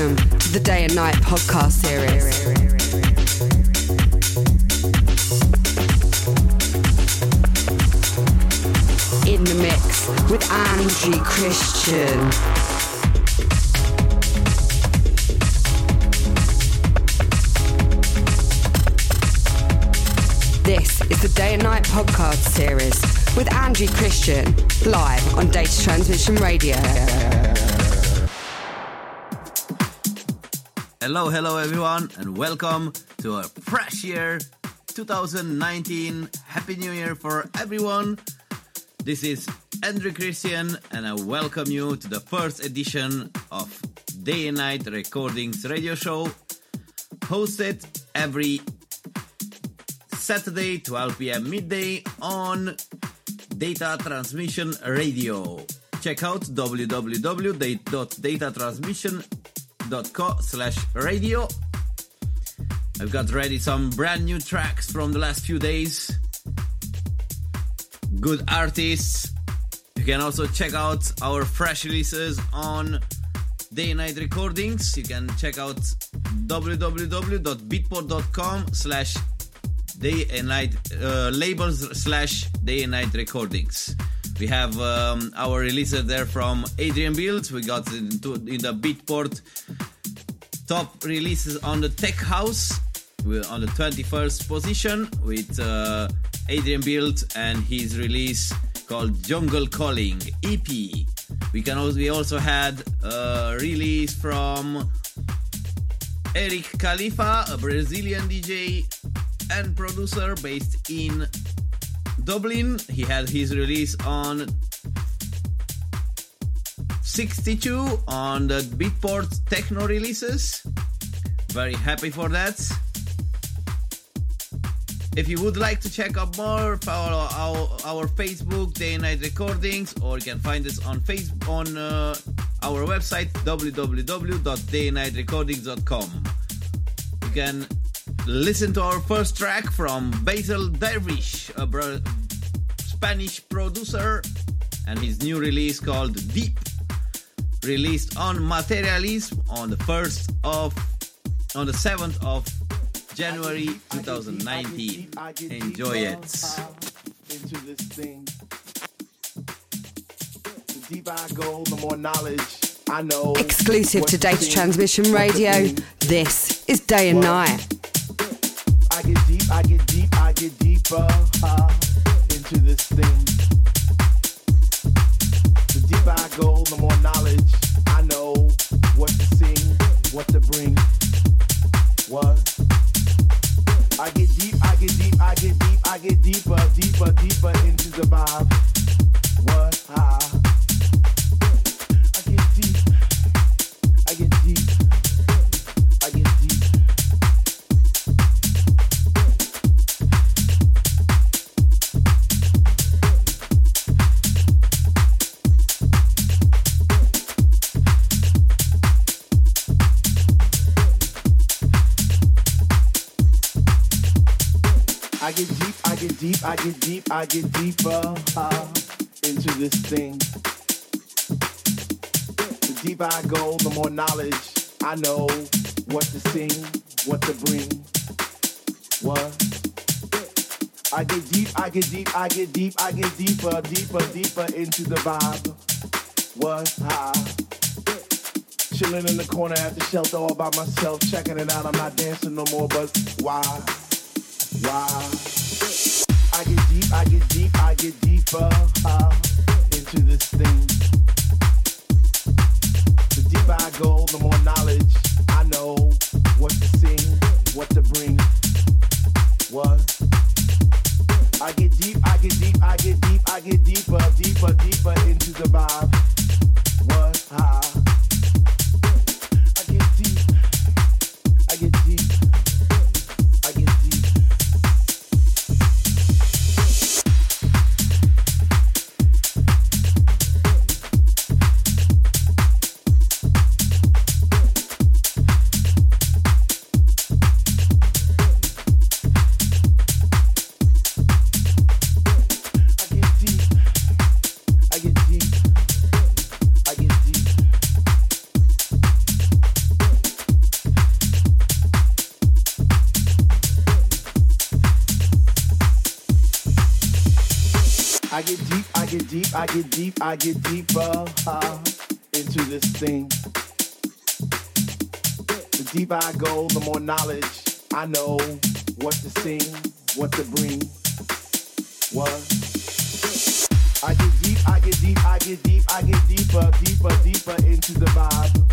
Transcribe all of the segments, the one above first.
welcome to the Day and Night podcast series. In the mix with Angie Christian. This is the Day and Night podcast series with Angie Christian, live on Data Transmission Radio. Hello everyone, and welcome to a fresh year 2019. Happy New Year for everyone. This is Andrew Christian, and I welcome you to the first edition of Day and Night Recordings radio show, hosted every Saturday 12 p.m. midday on Data Transmission Radio. Check out www.datatransmission.co/radio. I've got ready some brand new tracks from the last few days. Good artists. You can also check out our fresh releases on Day and Night Recordings. You can check out www.beatport.com/Day and Night labels/Day and Night Recordings. We have our releases there from Adrian Build. We got in the Beatport top releases on the Tech House. We're on the 21st position with Adrian Build and his release called Jungle Calling EP. We also had a release from Eric Khalifa, a Brazilian DJ and producer based in Dublin. He had his release on 62 on the Beatport Techno releases. Very happy for that. If you would like to check out more, follow our Facebook, Day and Night Recordings, or you can find us on Facebook on our website, www.dayandnightrecordings.com. You can listen to our first track from Basil Dervish, a Spanish producer, and his new release called Deep, released on Materialism on the 7th of January 2019. Enjoy it. Into this thing. The deeper I go, the more knowledge I know. Exclusive to Data Transmission Radio, this is Day and Night. I get deeper into this thing. The deeper I go, the more knowledge I know. What to sing, what to bring, what. I get deeper into the vibe. What? I get deep. I get deeper into this thing. The deeper I go, the more knowledge I know. What to sing, what to bring, what. I get deeper into the vibe. What? Chilling in the corner at the shelter all by myself, checking it out. I'm not dancing no more, but why? I get deeper into this thing. The deeper I go, the more knowledge I know. What to sing, what to bring, what. I get deeper into the vibe. What? I get deep. I get deep, I get deep, I get deep, I get deeper into this thing. The deeper I go, the more knowledge I know what to sing, what to bring. What? I get deep, I get deep, I get deep, I get deeper, deeper, deeper into the vibe.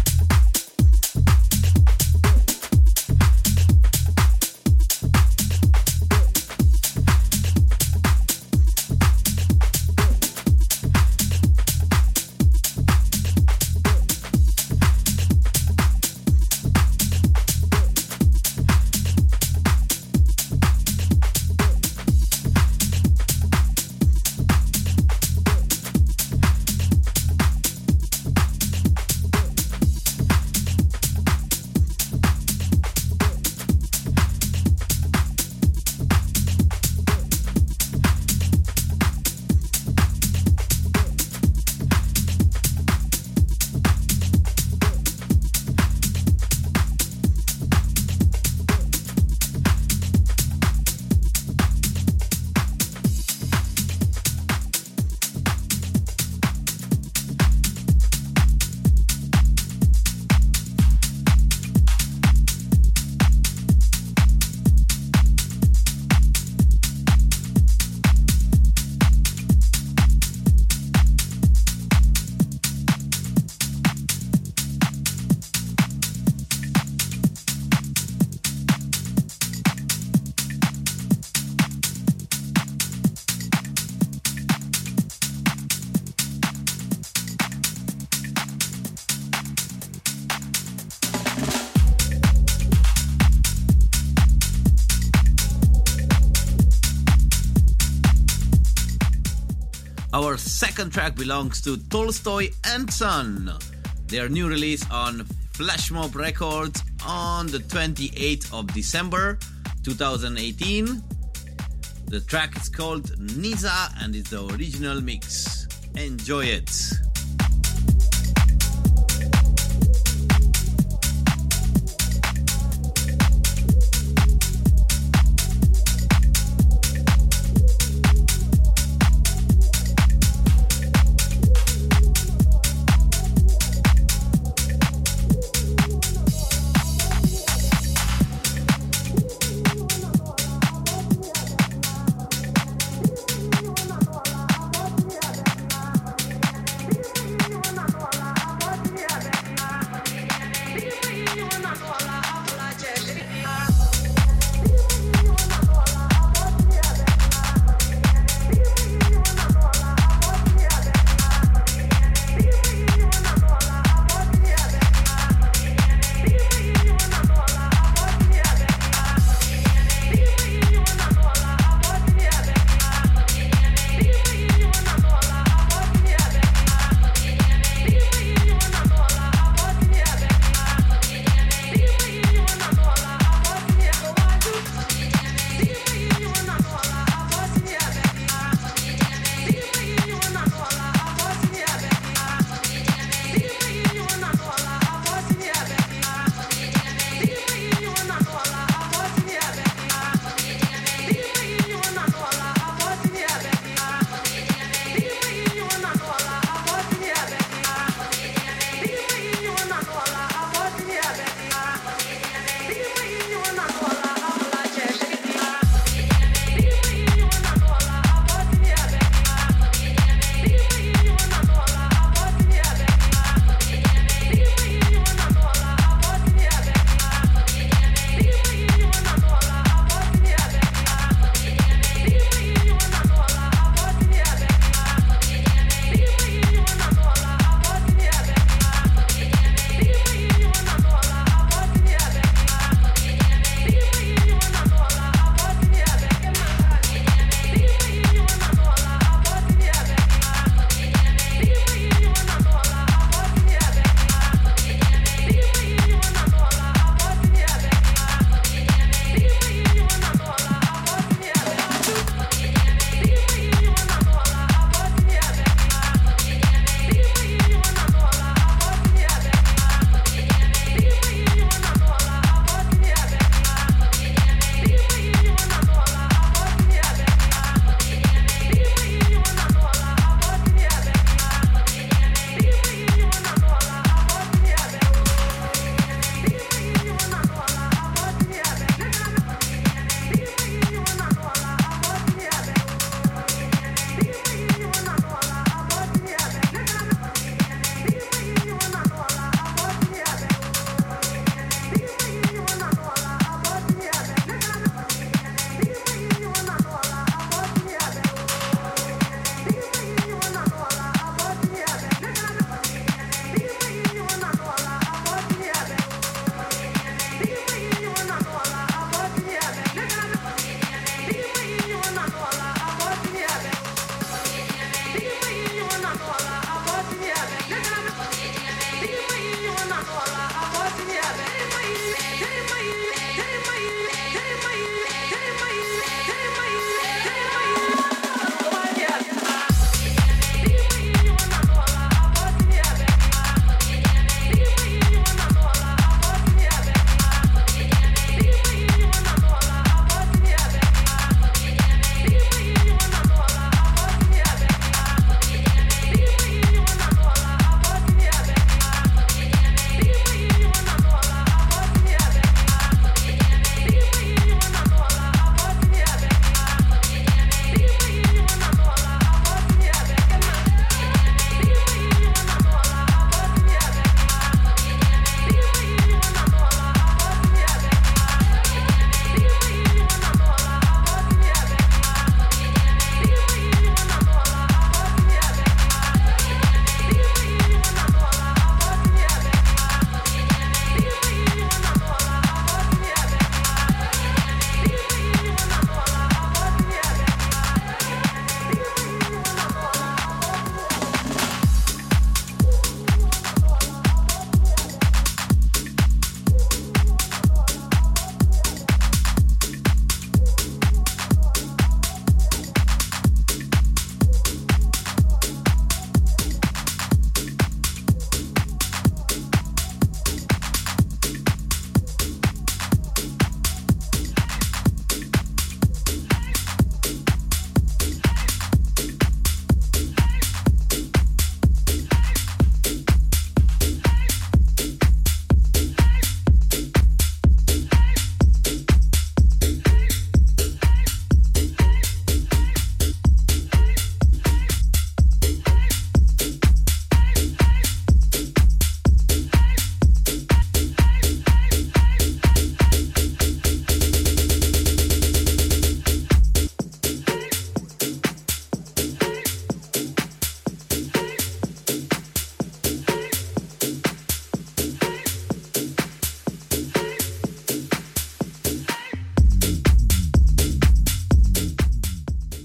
Our second track belongs to Tolstoy and Son. Their new release on Flash Mob Records on the 28th of December 2018. The track is called Nisa and it's the original mix. Enjoy it.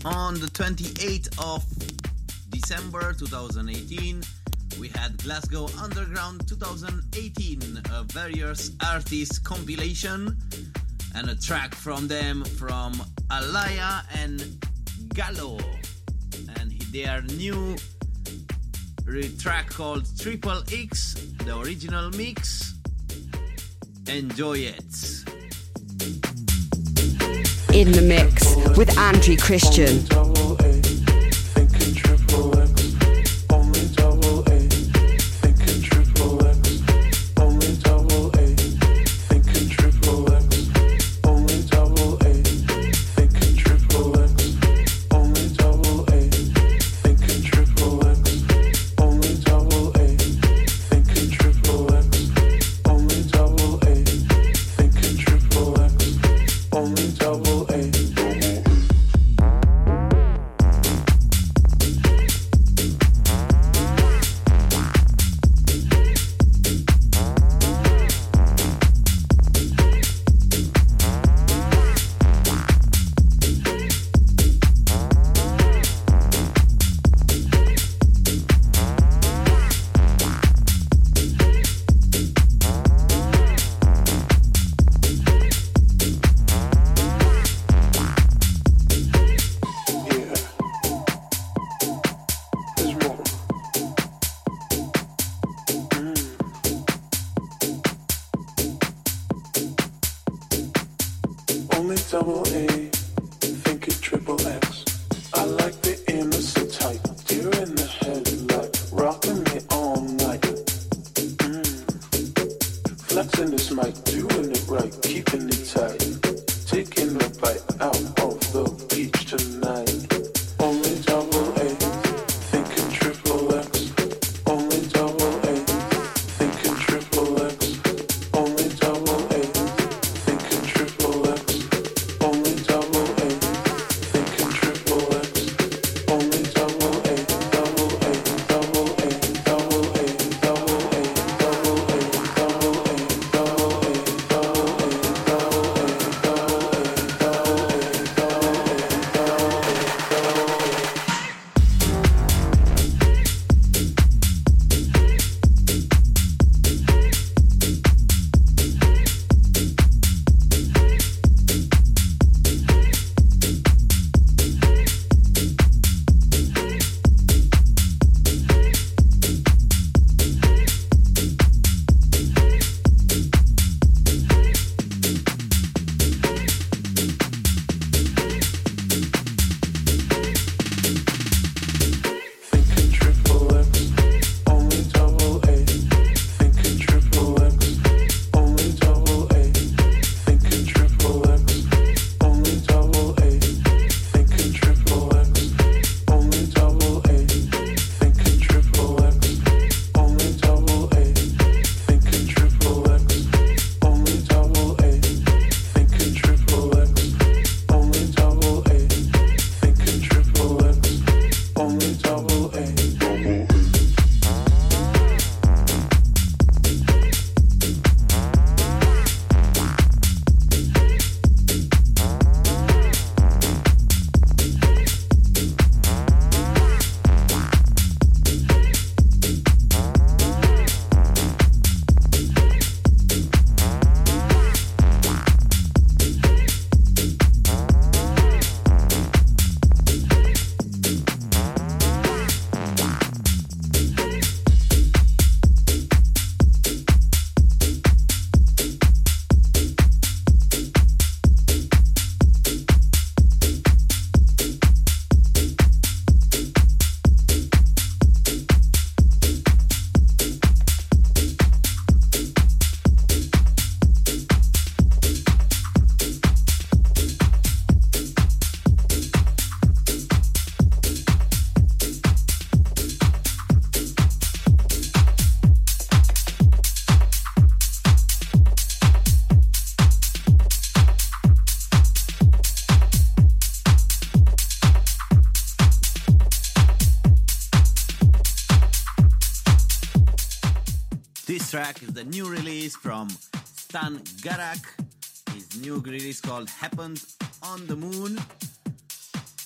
On the 28th of December 2018, we had Glasgow Underground 2018, a various artists compilation, and a track from them from Alaya and Gallo, and their new track called Triple X, the original mix. Enjoy it. In the mix with Andrew Christian. This track is the new release from Stan Garak. His new release called Happened on the Moon.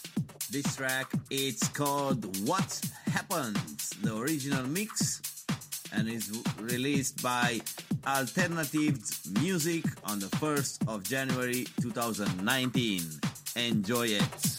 This track, it's called What Happened, the original mix, and is released by Alternative Music on the 1st of January 2019. Enjoy it.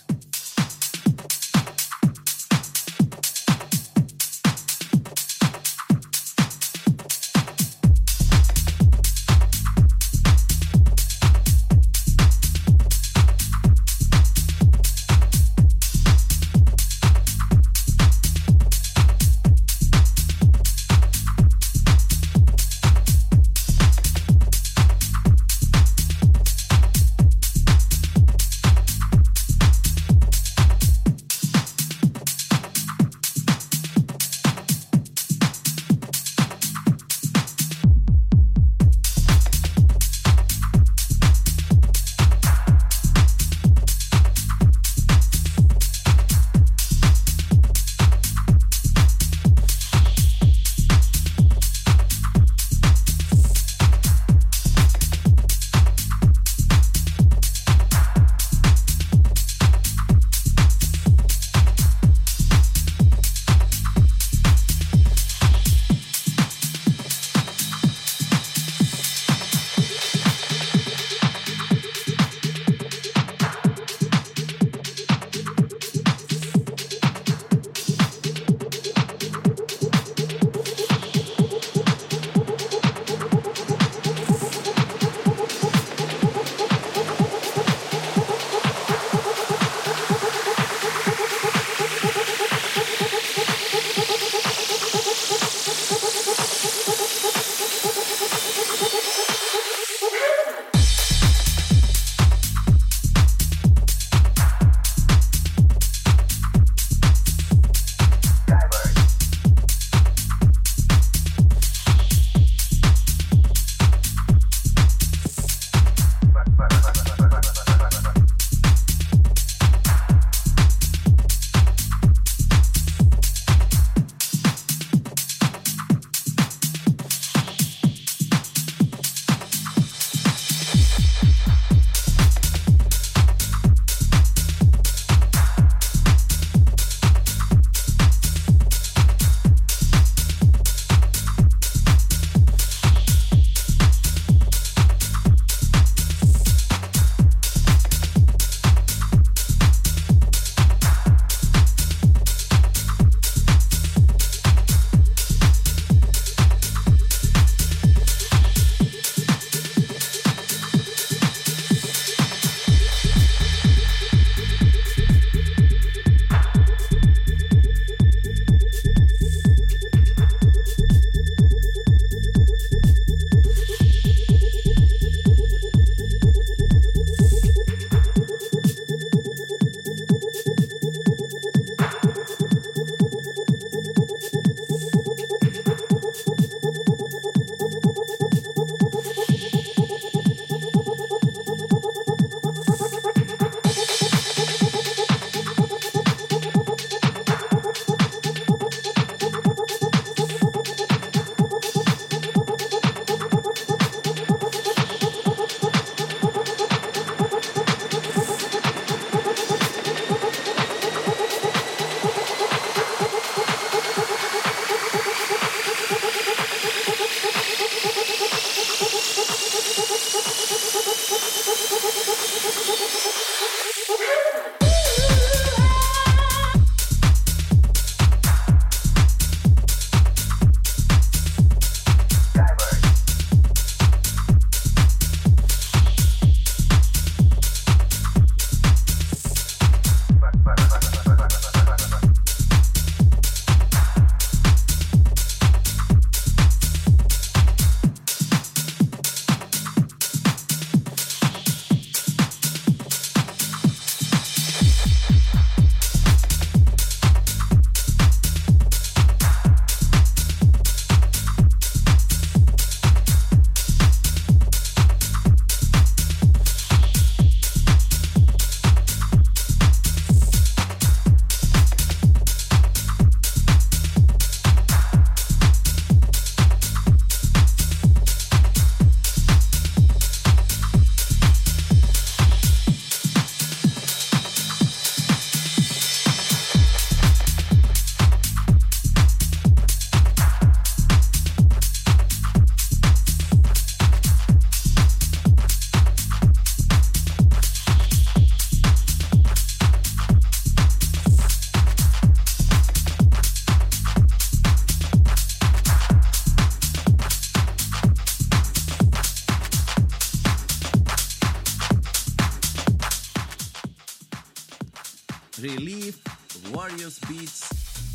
Relief Warriors Beats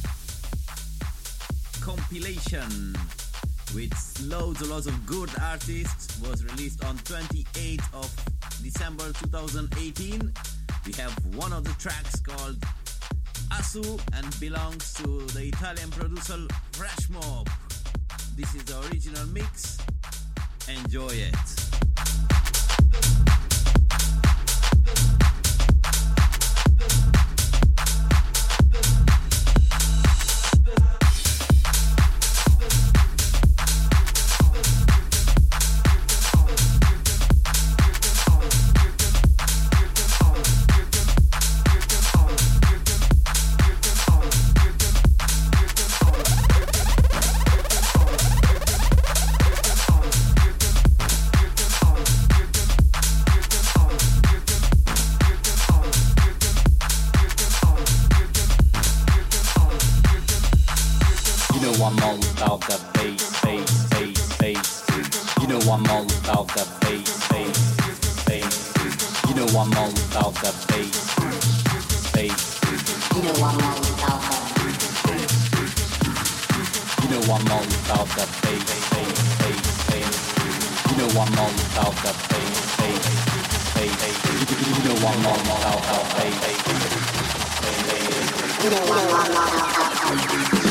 compilation with loads of good artists. Was released on 28th of December 2018. We have one of the tracks called Asu and belongs to the Italian producer Fresh Mob. This is the original mix. Enjoy it. I'm all about that bass, bass, bass, bass. You know I'm all about that bass, bass, bass. You know I'm all about that bass, bass. You know I'm all about that bass. You know I'm all about that bass, bass, bass, bass. You know I'm all about that bass, bass, bass. You know I'm all about that bass, bass. You know I'm all about that bass.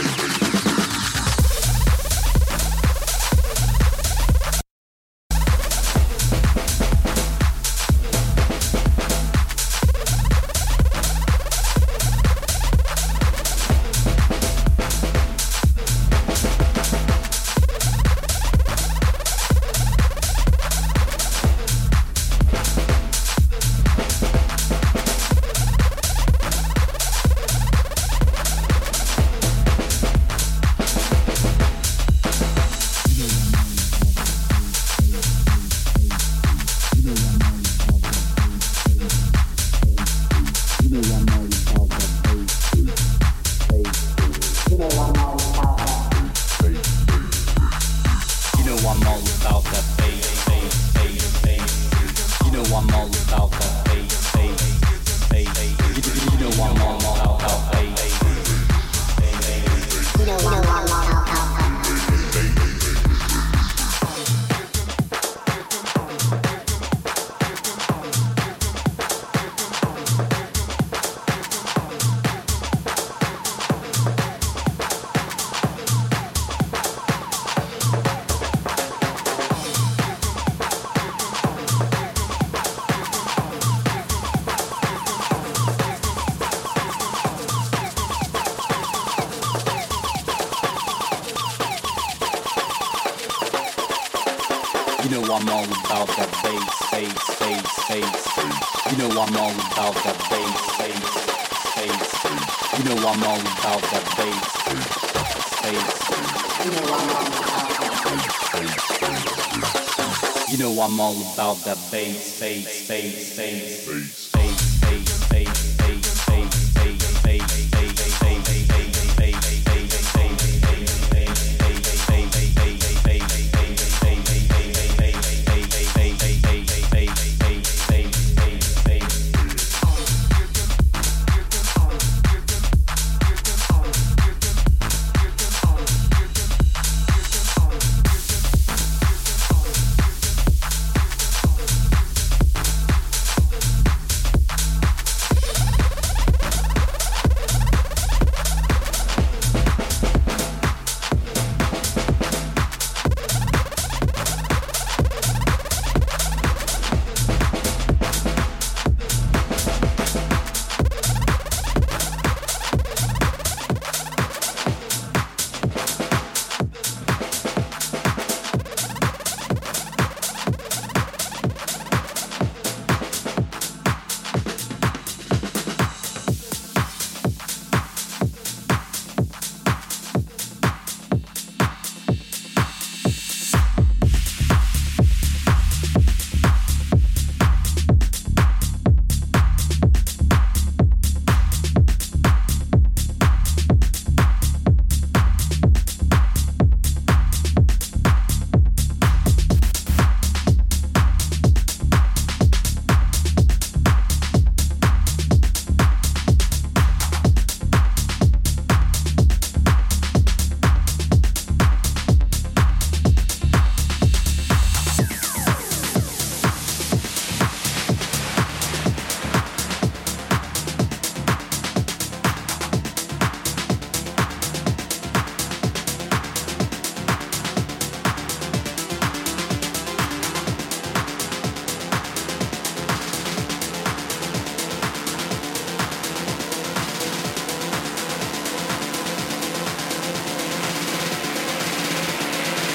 I'm all about that bass, bass, bass, bass. You know I'm all about that bass, bass, bass. You know I'm all about that bass, bass. You know I'm all about that bass. You know I'm all about that bass, bass, bass, bass, bass, bass, bass, bass, bass, bass, bass, bass, bass, bass.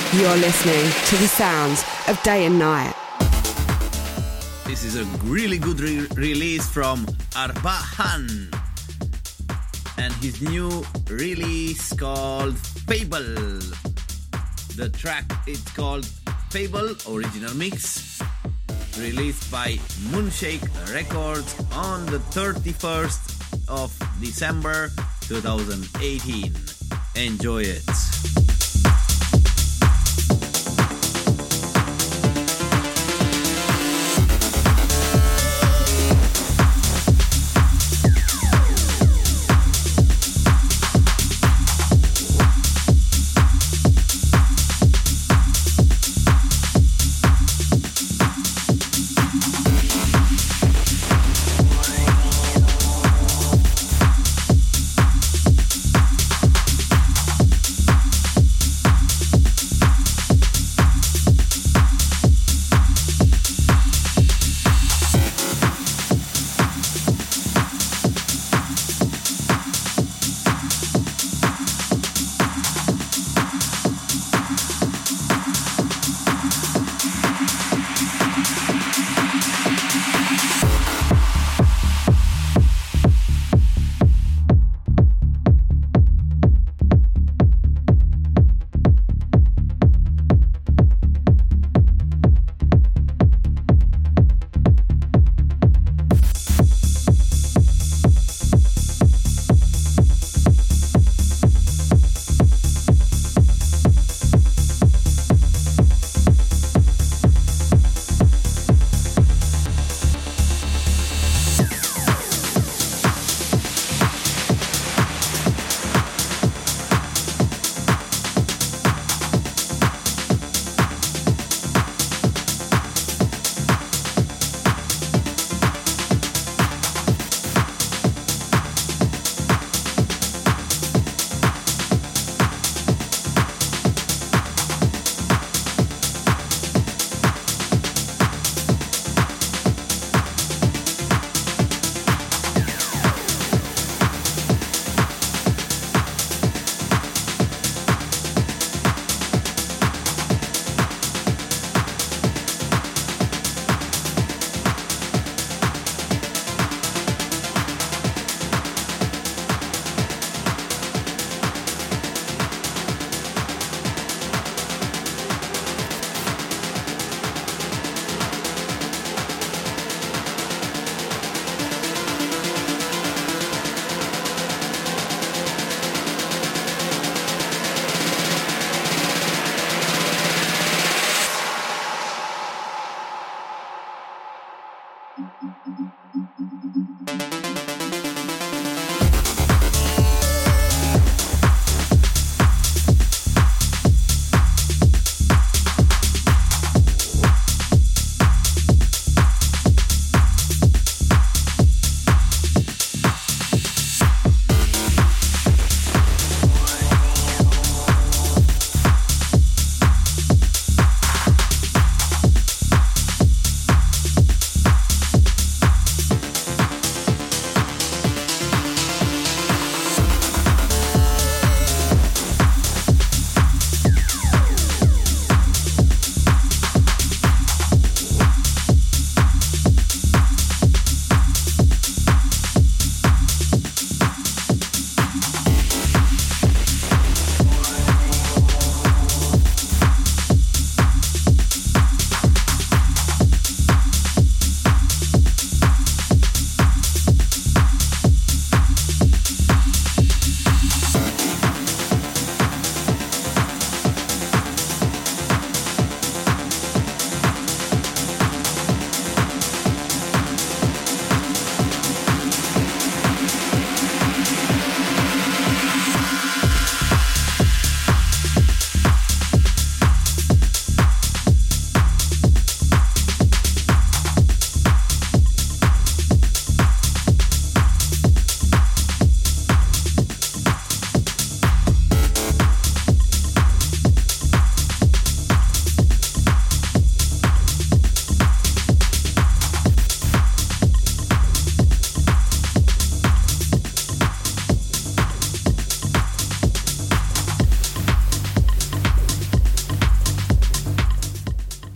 You're listening to the sounds of Day and Night. This is a really good release from Arbahan and his new release called Fable. The track is called Fable Original Mix, released by Moonshake Records on the 31st of December 2018. Enjoy it.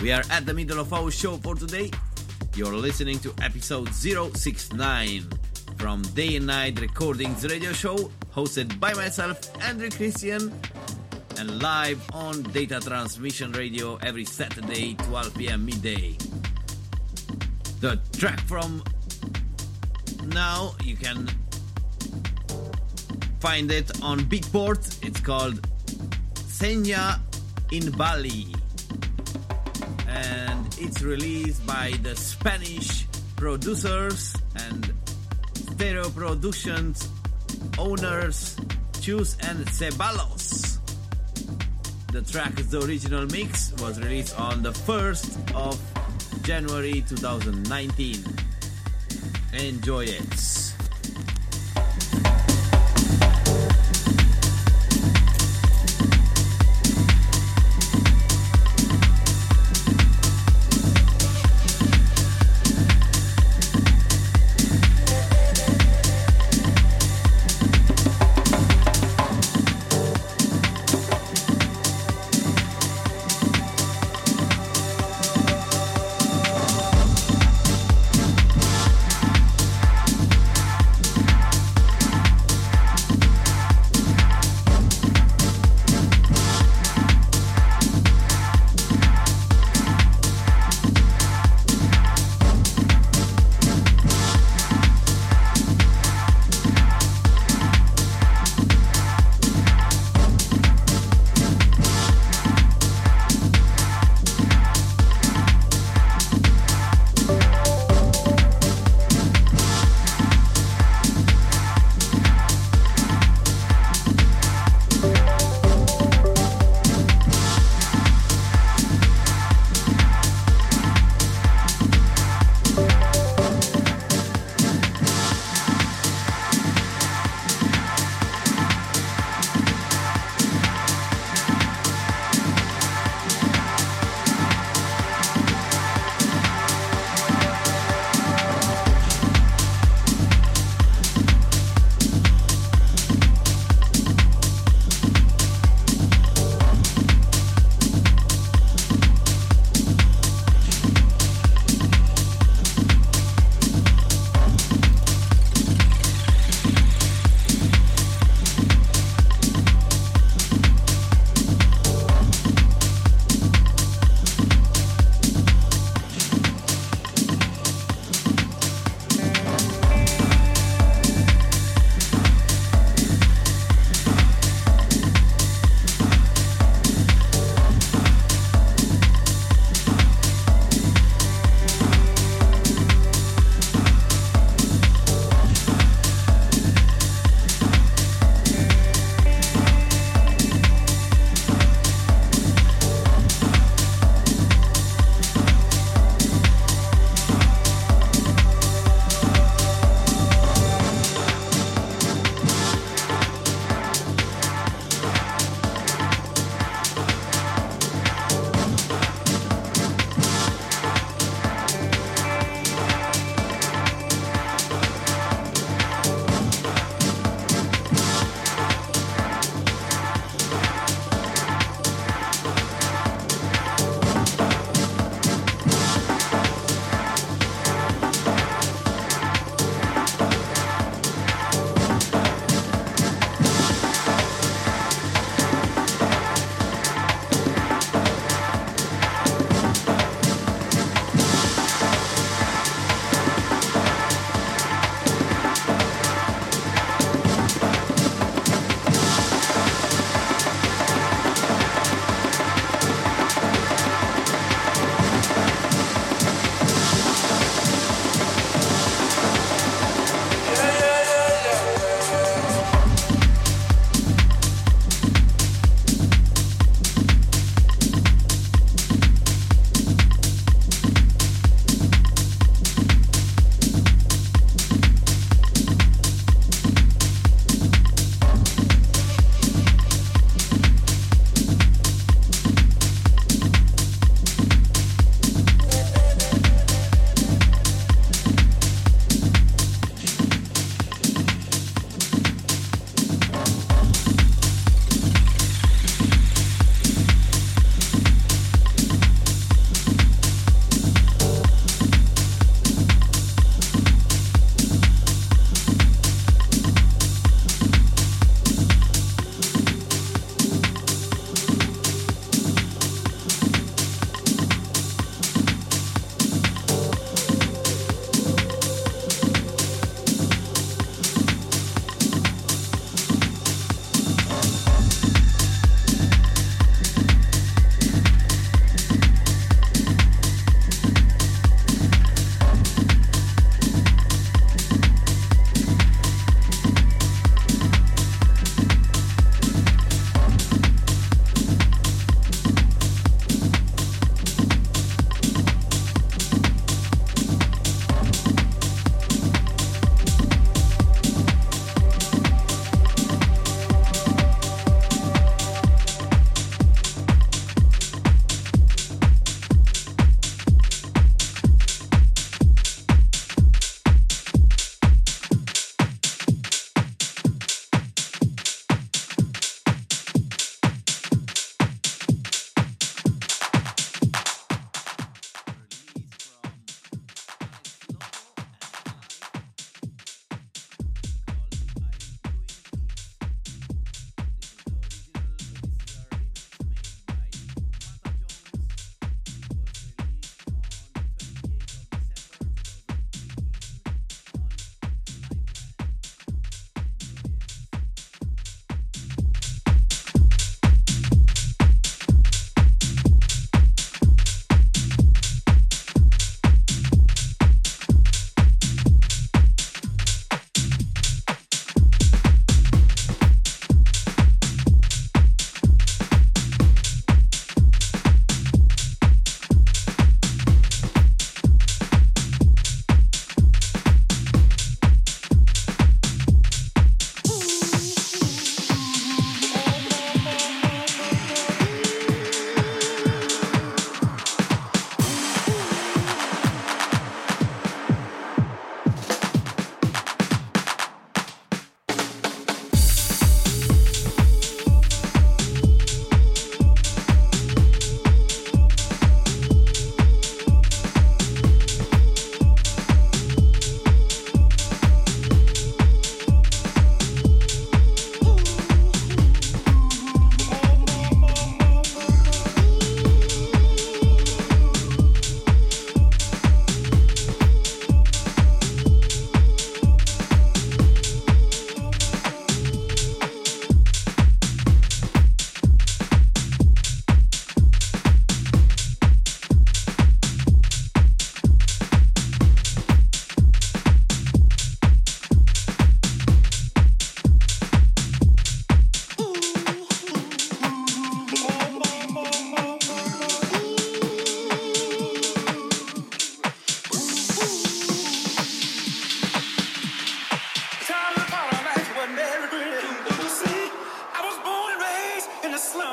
We are at the middle of our show for today. You're listening to episode 069 from Day and Night Recordings radio show, hosted by myself, Andrew Christian, and live on Data Transmission Radio every Saturday, 12 p.m. midday. The track from now, you can find it on Beatport. It's called Senya in Bali, and it's released by the Spanish producers and stereo productions owners Chus and Ceballos. The track is the original mix, was released on the 1st of January 2019. Enjoy it.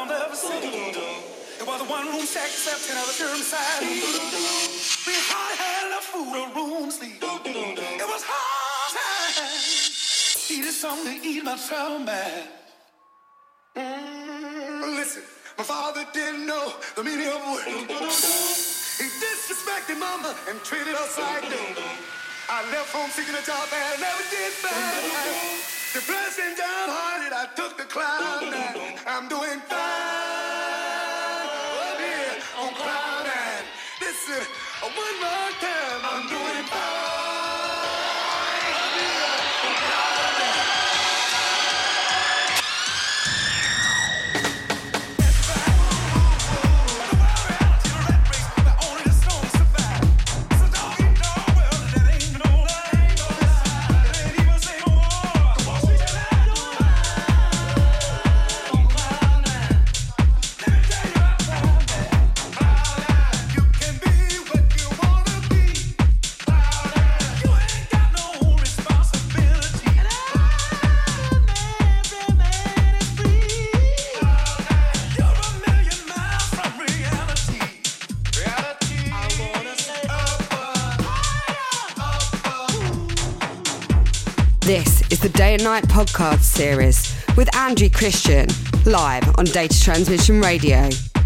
around ever seen. It was a one-room shack, except in the German side. We hardly had enough food or room to sleep. It was hard times. Needed something to eat, my son, man. Listen, my father didn't know the meaning of work. He disrespected mama and treated us like dirt. I left home seeking a job and I never did find. Depressed and downhearted, I took the cloud nine. I'm doing fine. Up here on cloud nine. Listen, one more time, I'm doing fine. Up here on cloud nine. This is the Day and Night podcast series with Andrew Christian, live on Data Transmission Radio.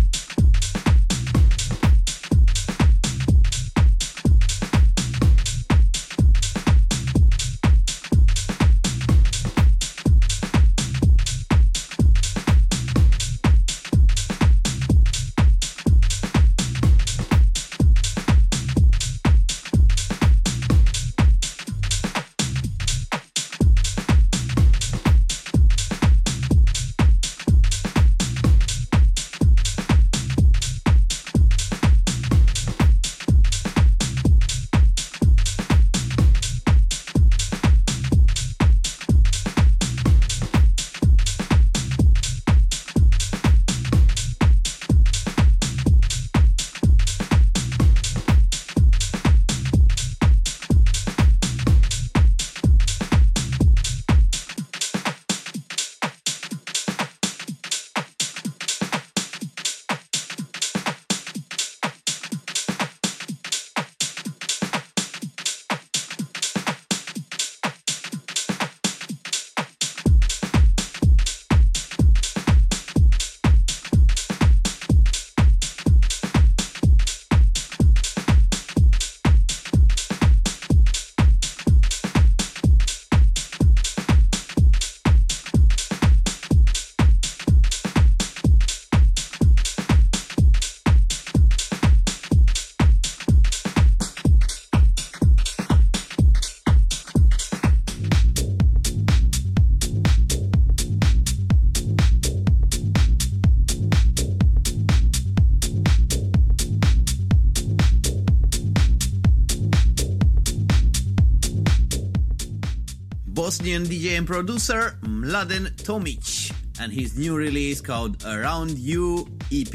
Bosnian DJ and producer Mladen Tomic and his new release called Around You EP.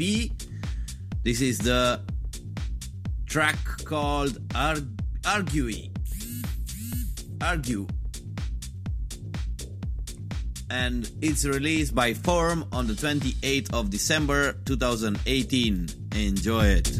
This is the track called Argue, and it's released by Form on the 28th of December 2018. Enjoy it.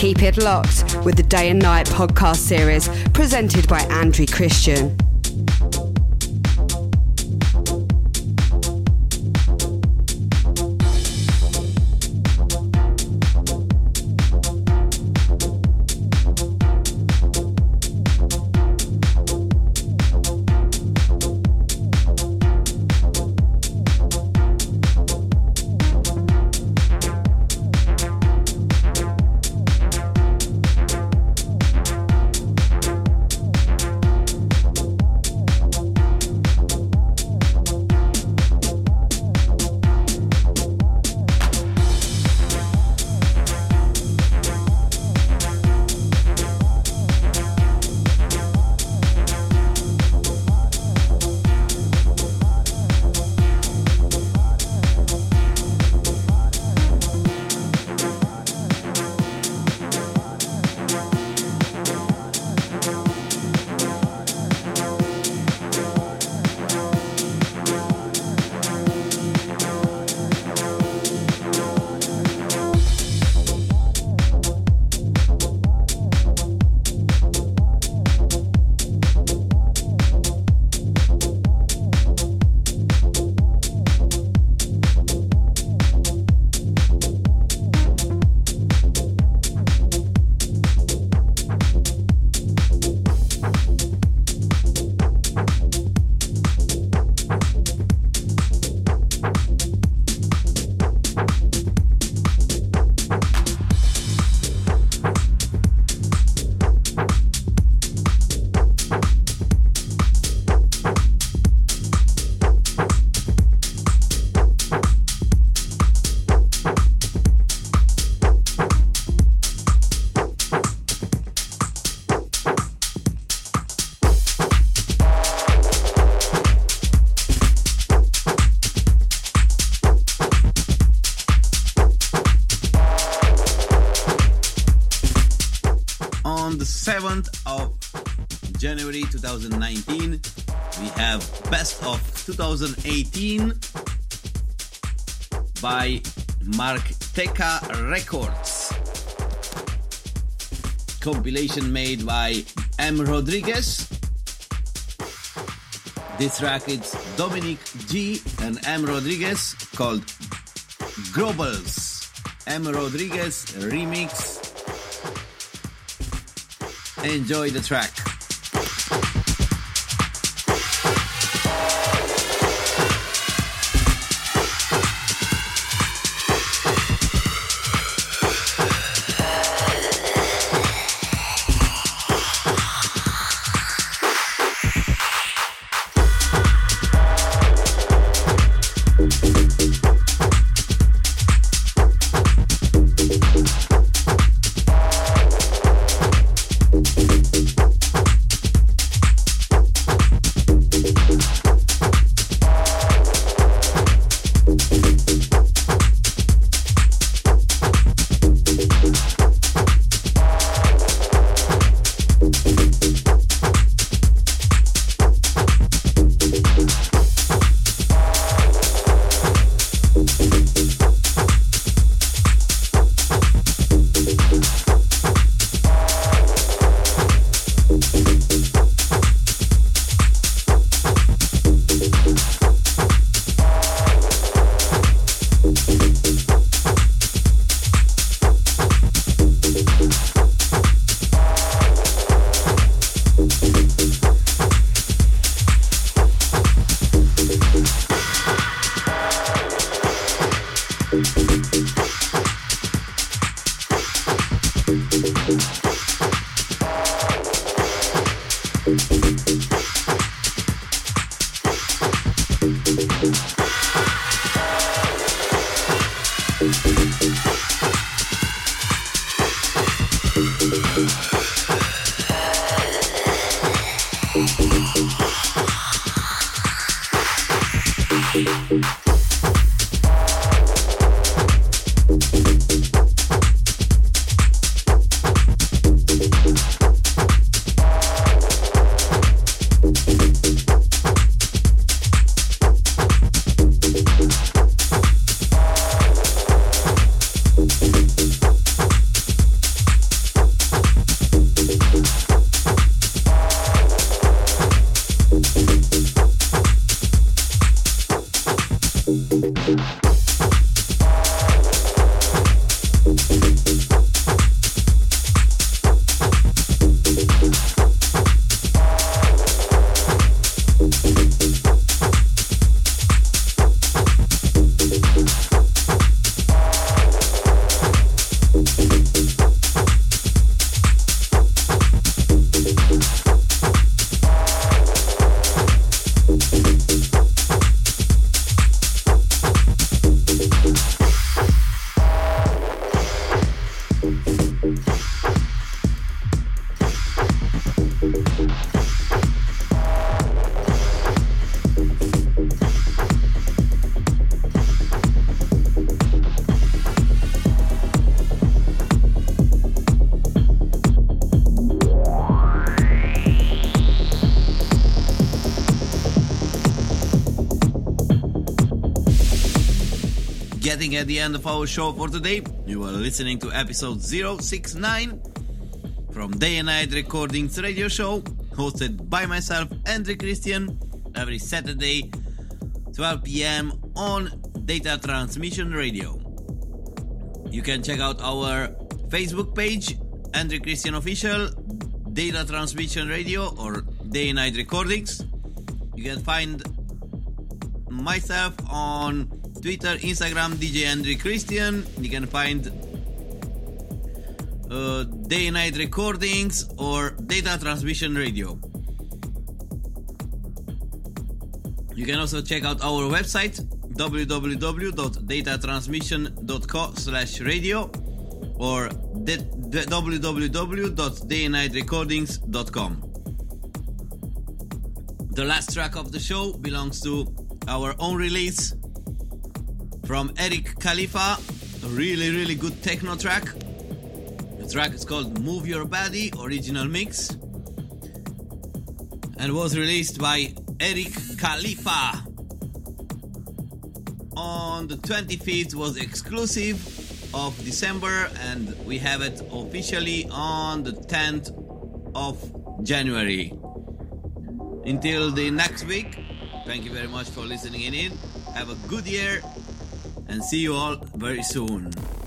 Keep it locked with the Day and Night podcast series presented by Andrew Christian. On the 7th of January 2019, we have Best of 2018 by Mark Teka Records. Compilation made by M. Rodriguez. This track is Dominic G and M. Rodriguez called Grobbles. M. Rodriguez remix. Enjoy the track. getting at the end of our show for today. You are listening to episode 069 from Day and Night Recordings radio show, hosted by myself, Andrew Christian, every Saturday, 12 p.m. on Data Transmission Radio. You can check out our Facebook page, Andrew Christian Official, Data Transmission Radio, or Day and Night Recordings. You can find myself on Twitter, Instagram, DJ Andrew Christian. You can find Day and Night Recordings or Data Transmission Radio. You can also check out our website, www.datatransmission.co/radio or www.dayandnightrecordings.com. The last track of the show belongs to our own release from Eric Khalifa, a really good techno track. The track is called Move Your Body, original mix, and was released by Eric Khalifa on the 25th, was exclusive of December, and we have it officially on the 10th of January. Until the next week, thank you very much for listening in. Have a good year and see you all very soon.